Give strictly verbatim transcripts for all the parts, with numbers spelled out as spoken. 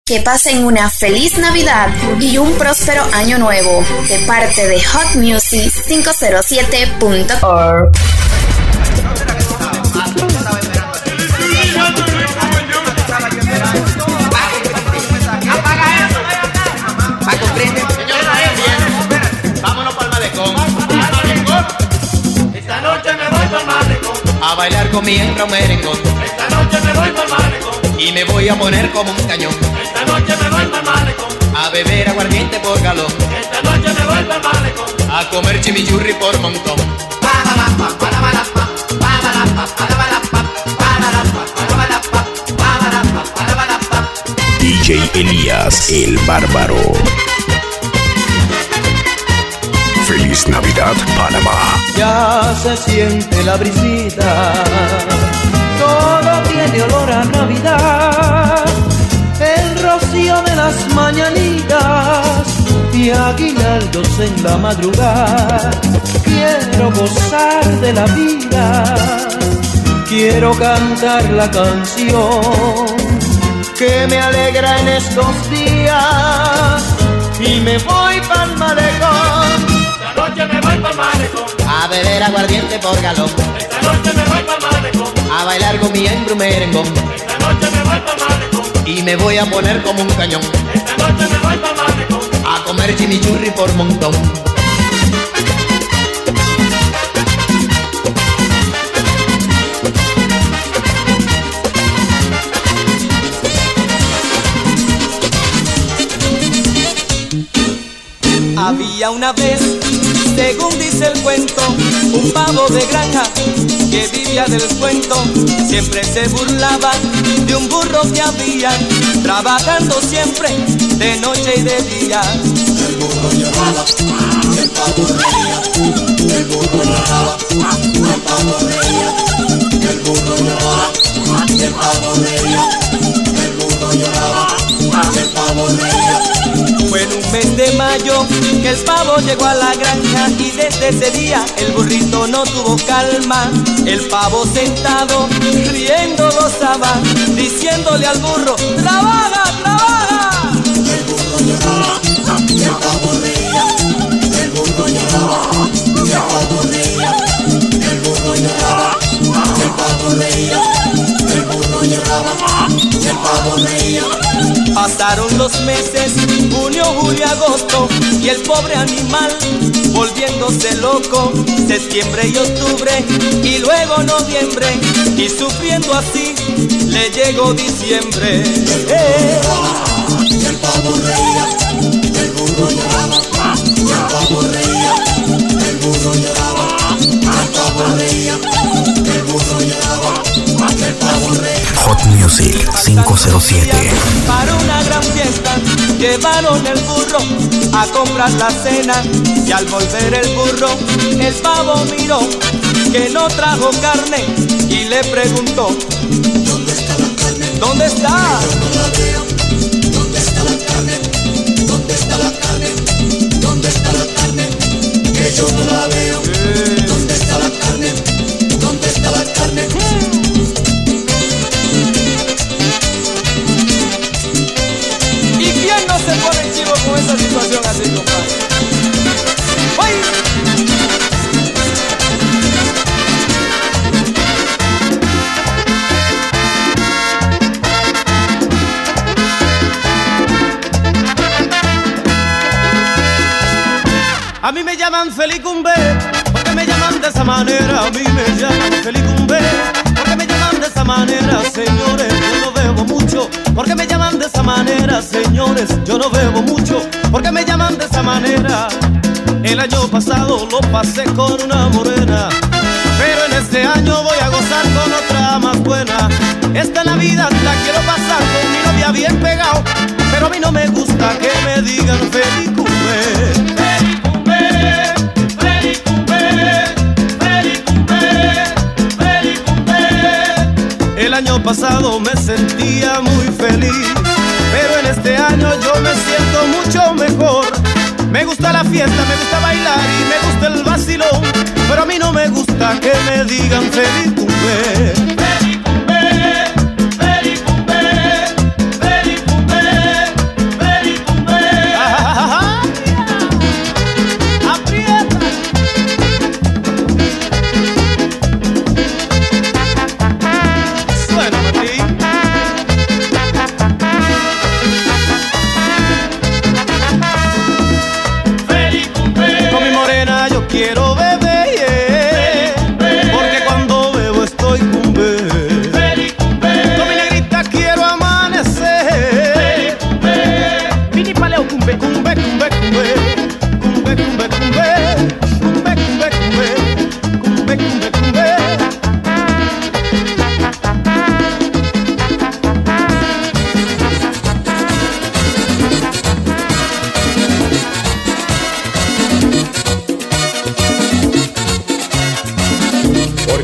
Que pasen una feliz Navidad y un próspero año nuevo de parte de hot music cinco cero siete punto org. Vámonos para el malecón. Esta noche me voy para el malecón a bailar con mi hembra un merengón. Esta noche me voy para el malecón y me voy a poner como un cañón. Esta noche me voy para el malecón a beber aguardiente por galón. Esta noche me voy para el malecón a comer chimichurri por montón. D J Elías el Bárbaro. Feliz Navidad, Panamá. Ya se siente la brisita, todo tiene olor a Navidad. El rocío de las mañanitas y aguinaldos en la madrugada. Quiero gozar de la vida, quiero cantar la canción que me alegra en estos días y me voy pa'l malecón. Esta noche me voy pa'l malecón A beber aguardiente por galón. Esta noche me voy pa'l malecón A bailar con mi hembra un merengón. Esta noche me voy pa'l malecón Y me voy a poner como un cañón. Esta noche me voy pa'l malecón A comer chimichurri por montón. Había una vez, según dice el cuento, un pavo de granja que vivía del cuento. Siempre se burlaba de un burro que había, trabajando siempre de noche y de día. El burro lloraba, el pavo reía. El burro lloraba, el pavo reía. El burro lloraba, el pavo reía. El burro lloraba, el pavo reía. Fue en un mes de mayo que el pavo llegó a la granja y desde ese día el burrito no tuvo calma. El pavo sentado, riendo gozaba, diciéndole al burro: ¡trabaja, trabaja! El burro lloraba, el pavo reía. El burro lloraba, el pavo reía. El burro lloraba, el pavo reía. El burro lloraba, el pavo reía. Pasaron los meses, junio, julio, agosto, y el pobre animal volviéndose loco. Septiembre y octubre, y luego noviembre, y sufriendo así, le llegó diciembre. Eh. El pavo reía, el burro lloraba, el pavo reía. El burro lloraba, el pavo reía. El burro lloraba, el pavo reía. Hot Music cinco cero siete. Para una gran fiesta llevaron el burro a comprar la cena, y al volver el burro el pavo miró que no trajo carne y le preguntó: ¿Dónde está la carne? ¿Dónde está? Yo no la veo. ¿Dónde está la carne? ¿Dónde está la carne? ¿Dónde está la carne? Que yo no la veo. ¿Dónde está la carne? ¿Dónde está la carne? ¿Y quién no se pone chivo con esa situación así, compadre? ¡Ay! A mí me llaman Felicumbe, porque me llaman de esa manera. A mí me llaman Felicumbe, porque me llaman de esa manera. Señores, yo no bebo mucho, porque me llaman de esa manera. Señores, yo no bebo mucho, porque me llaman de esa manera. El año pasado lo pasé con una morena, pero en este año voy a gozar con otra más buena. Esta Navidad la quiero pasar con mi novia bien pegado, pero a mí no me gusta que me digan Felicumbe. El año pasado me sentía muy feliz, pero en este año yo me siento mucho mejor. Me gusta la fiesta, me gusta bailar y me gusta el vacilón, pero a mí no me gusta que me digan Felicumbe. Felicumbe, Felicumbe, Felicumbe.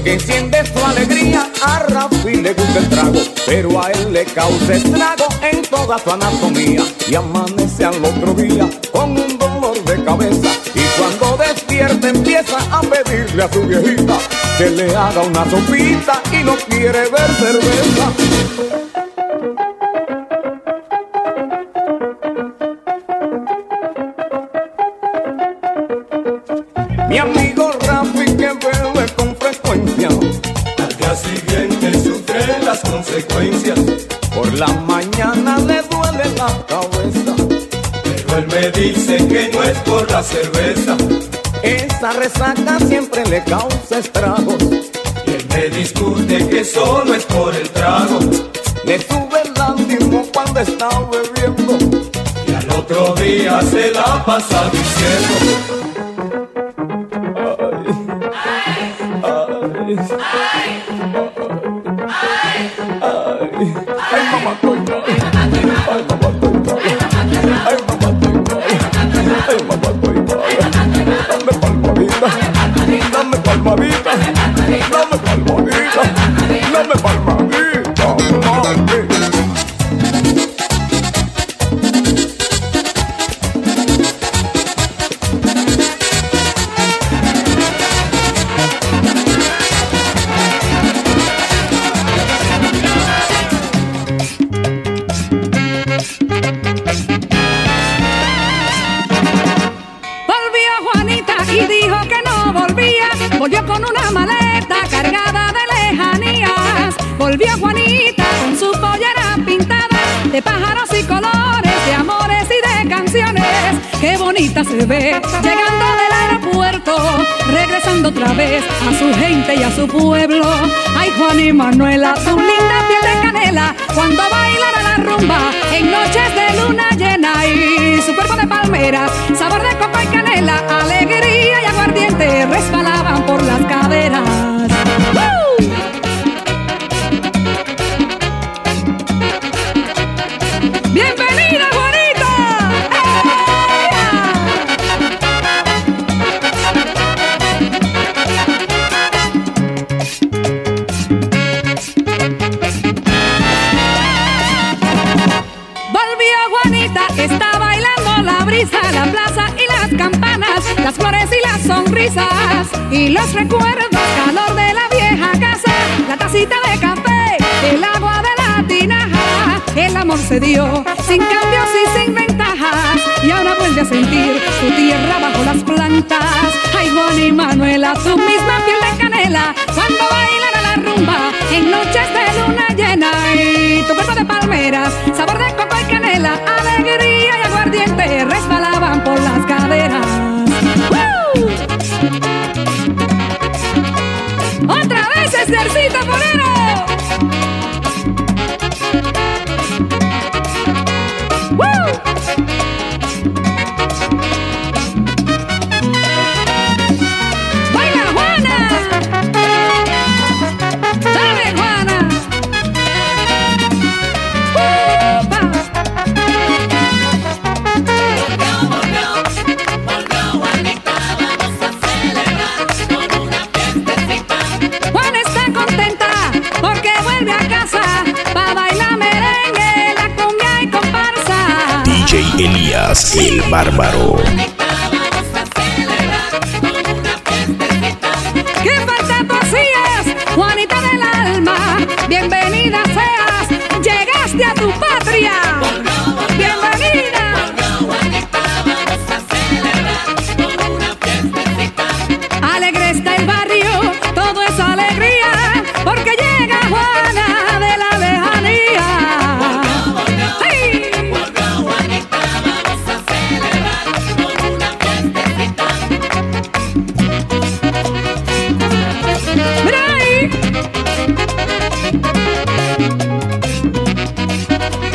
porque enciende su alegría. A Rafi le gusta el trago, pero a él le causa estrago en toda su anatomía. Y amanece al otro día con un dolor de cabeza, y cuando despierta empieza a pedirle a su viejita que le haga una sopita y no quiere ver cerveza. Mi amigo Rafi, que bebe con frecuencia, al día siguiente sufre las consecuencias. Por la mañana le duele la cabeza, pero él me dice que no es por la cerveza. Esa resaca siempre le causa estragos, y él me discute que solo es por el trago. Le sube el ánimo cuando está bebiendo, y al otro día se la pasa diciendo: Ay, ay, ay, mamá, estoy mal. Ay, mamá, estoy mal. Ay, mamá, estoy mal. Ay, mamá, estoy mal. Dame palmadita, dame palmadita, dame palmadita, dame palmadita, mami. Volvió con una maleta cargada de lejanías. Volvió Juanita con su pollera pintada de pájaros y colores, de amores y de canciones. Qué bonita se ve llegando del aeropuerto, regresando otra vez a su gente y a su pueblo. Ay, Juan y Manuela, su linda piel de canela, cuando bailan a la rumba en noches de luna llena. Y su cuerpo de palmeras, sabor de coco y canela, alegría y aguardiente resbalaban por las caderas. ¡Uh! ¡Bienvenida, Juanita! Volvió Juanita, está bailando la brisa, la plaza y las campanas, las flores y las sonrisas y los recuerdos, calor de la vieja casa, la tacita de café, el agua de la tinaja. El amor se dio sin cambios y sin ventajas, y ahora vuelve a sentir su tierra bajo las plantas. Ay, Juan y Manuela, su misma piel de canela, cuando bailan a la rumba en noches de luna llena. Y tu cuerpo de palmeras, sabor de coco y canela, alegría y aguardiente resbalaban por las caderas. ¡Uh! ¡Otra vez, Estercito Forero! ¡Uh! ¡Baila, Juana! ¡Dale, Juana! ¡Upa! Juana está contenta porque vuelve a casa pa' bailar merengue, la cumbia y comparsa. D J Elías, el bárbaro. ¿Qué falta tú hacías, Juanita del alma? Bienvenida seas, llegaste a tu patria. Bienvenida. Alegre está el barrio, todo es alegría, porque llega Juana de la lejanía. ¡Sí! Mira ahí.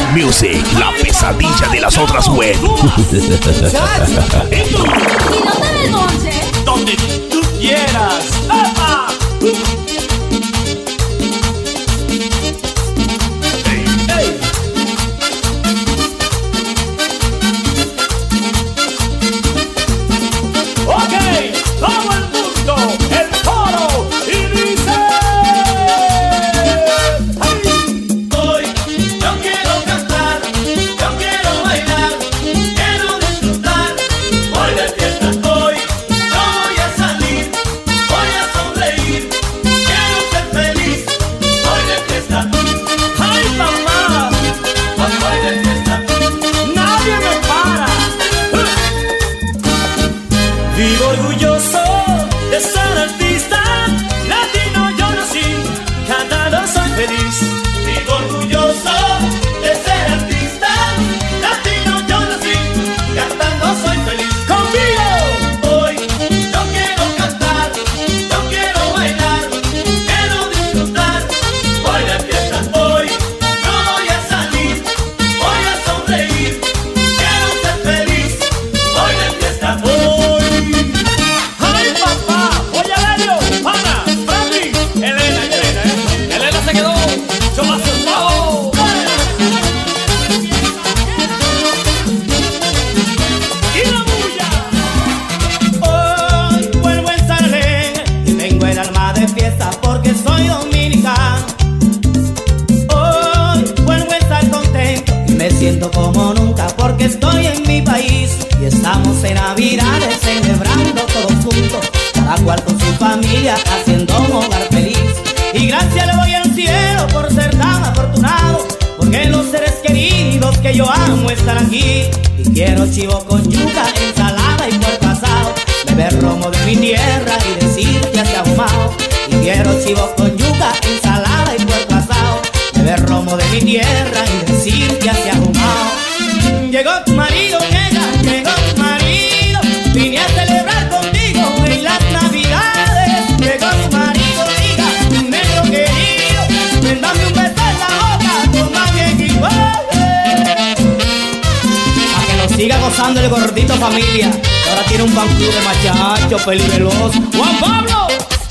Hot Music, la pesadilla de las otras web. ¿Y dónde me noche? Donde tú quieras. ¡Ah! Como nunca porque estoy en mi país y estamos en Navidades celebrando todos juntos, cada cual con su familia haciendo un hogar feliz. Y gracias le doy al cielo por ser tan afortunado, porque los seres queridos que yo amo están aquí. Y quiero chivo con yuca, ensalada y puerco asado, beber romo de mi tierra y decir ya se ha ahumado. Y quiero chivo con yuca, ensalada y puerco asado, beber romo de mi tierra y decir ya se ha ahumado. Llegó tu marido, llega, llegó tu marido, vine a celebrar contigo en las Navidades. Llegó tu marido, diga, tu negro querido, ven dame un beso en la boca, toma mi equipo. Pa' que lo siga gozando el gordito familia, que ahora tiene un fan club de machachos, peliveloz. ¡Juan Pablo!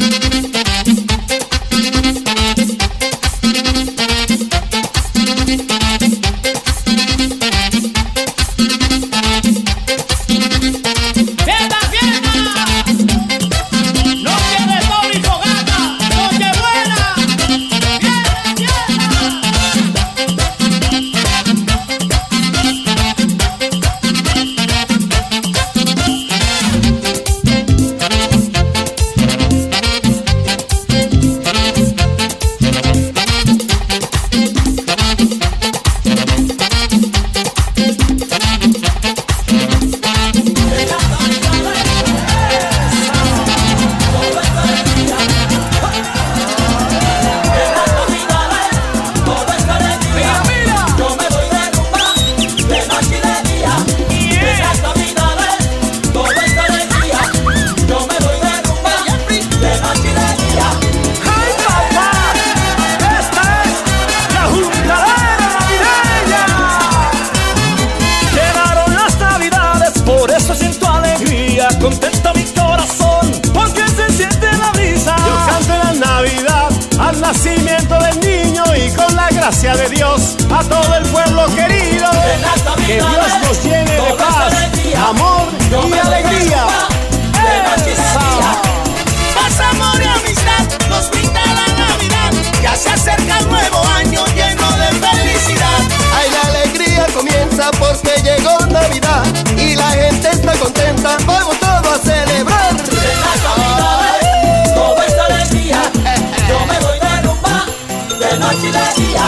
Contenta mi corazón porque se siente la brisa. Yo canto en la Navidad al nacimiento del niño y con la gracia de Dios a todo el pueblo querido. Que Dios nos llene de paz, amor y alegría. Paz, amor y amistad nos brinda la Navidad. Ya se acerca el nuevo año lleno de felicidad. Ay, la alegría comienza porque llegó Navidad y la gente está contenta. Vamos todos a celebrar. En las Navidades todo es alegría. Yo me voy de rumba de noche y de día.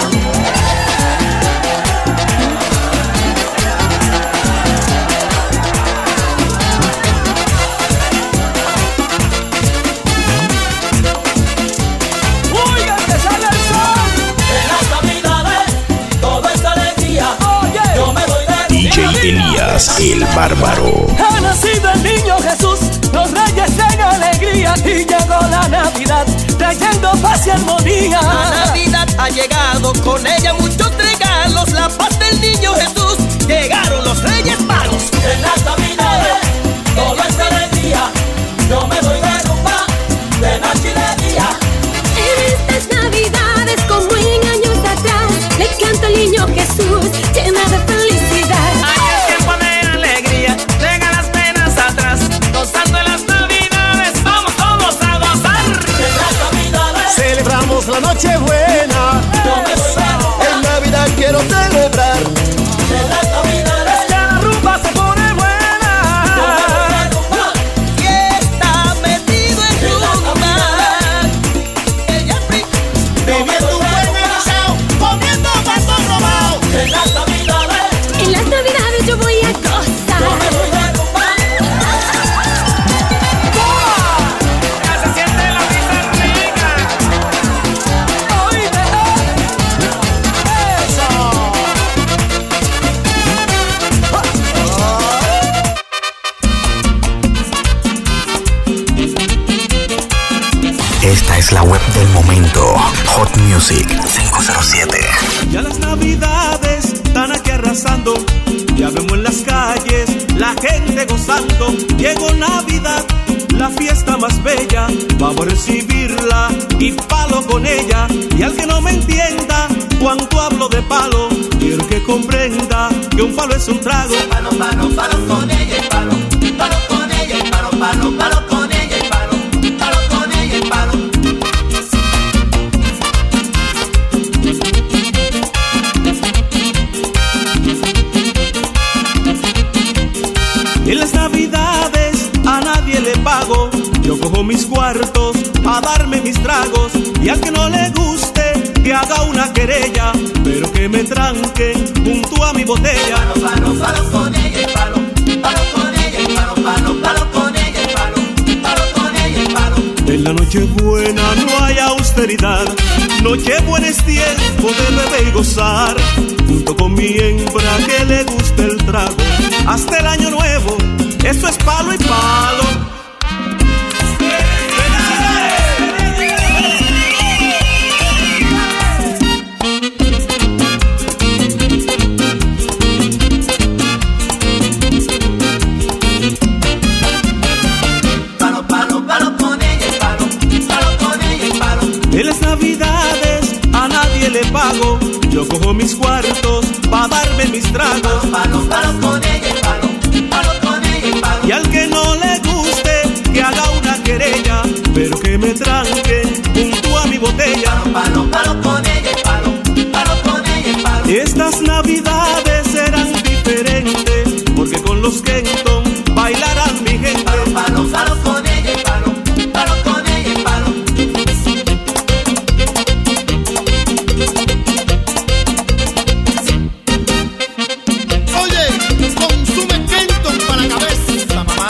Elías el Bárbaro. Ha nacido el niño Jesús, los reyes en alegría y llegó la Navidad trayendo paz y armonía. La Navidad ha llegado, con ella muchos regalos. regalos, la paz del niño Jesús. Llegaron los Reyes Magos. En las navidades todo es alegría. Yo me voy de rumba de noche y de día. En estas navidades como en años atrás, le canta el niño Jesús llena de felicidad. Hay el tiempo de alegría, deja las penas atrás. Gozando en las navidades, vamos todos a gozar. En las navidades celebramos la noche buena. yo me voy de rumba. En Navidad quiero celebrar. En las navidades Ya la rumba se pone buena. yo me voy de rumba. Y está metido en rumba. El Jeffrey bebiendo un buen helado, comiendo pasto robado. En las navidades En las navidades yo voy a gozar. yo me voy de rumba. Ya se siente la brisa rica. Oíste, eso. Esta es la web del momento. Hot Music cinco cero siete. Ya las navidades están aquí arrasando. Ya vemos en las calles la gente gozando. Llegó Navidad, la fiesta más bella. Vamos a recibirla y palo con ella. Y al que no me entienda cuando hablo de palo, quiero que comprenda que un palo es un trago. Palo, palo, palo con ella y palo. Palo con ella y palo, palo, palo con ella y palo. Palo con ella y palo. En las navidades a nadie le pago. Yo cojo mis cuartos a darme mis tragos. Y al que no le guste que haga una querella, pero que me tranque junto a mi botella. Palo, palo, palo con ella y palo. Palo con ella y palo, palo, palo con ella y palo. Palo con ella y palo. En la noche buena no hay austeridad. Noche buena es tiempo de beber y gozar. Junto con mi hembra que le gusta el trago. Hasta el año nuevo, eso es palo y palo. Palo, palo, palo con ella y palo. Palo con ella y palo. En las navidades a nadie le pago. Yo cojo mis cuartos pa' darme mis tragos. Palo, palo con ella y palo. Palo con ella y palo. Y al que no le guste que haga una querella, pero que me tranque junto a mi botella. Palo, palo con ella y palo. Palo con ella y palo. Estas navidades serán diferentes, porque con los Kenton bailarán mi gente. Palo, palo, palo con ella y palo. Palo con ella y palo. Oye, consume Kenton para la cabeza, mamá.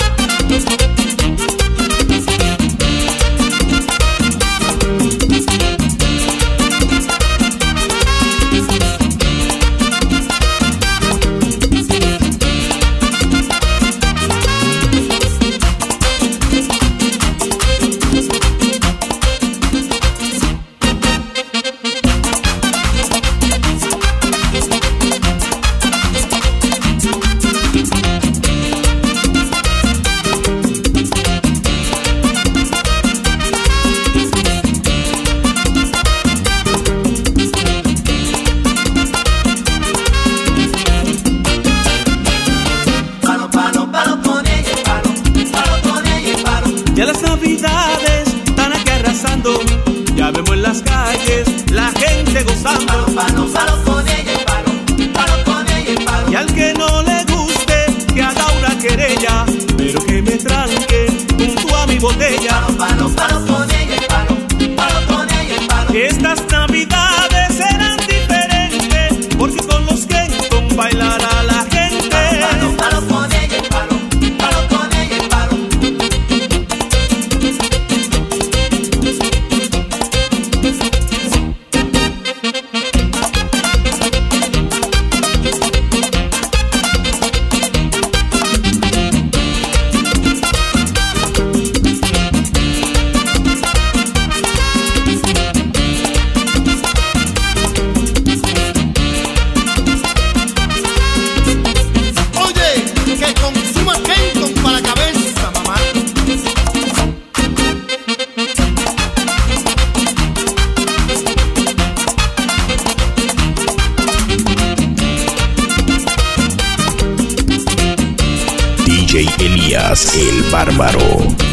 Palo, palo, palo con ella y palo. Palo con ella y palo. Ya las navidades están aquí arrasando. Ya vemos en las calles la gente gozando. Palo, palo, palo con ella y palo. Palo con ella y palo. Y al que no le guste que haga una querella, pero que me tranque junto a mi botella. Palo, palo con ella y palo. Palo con ella y palo. Que estas navidades serán diferentes, porque con los Kenton bailará la gente. Palo, palo con ella y palo. Palo con ella y palo. alias El Bárbaro.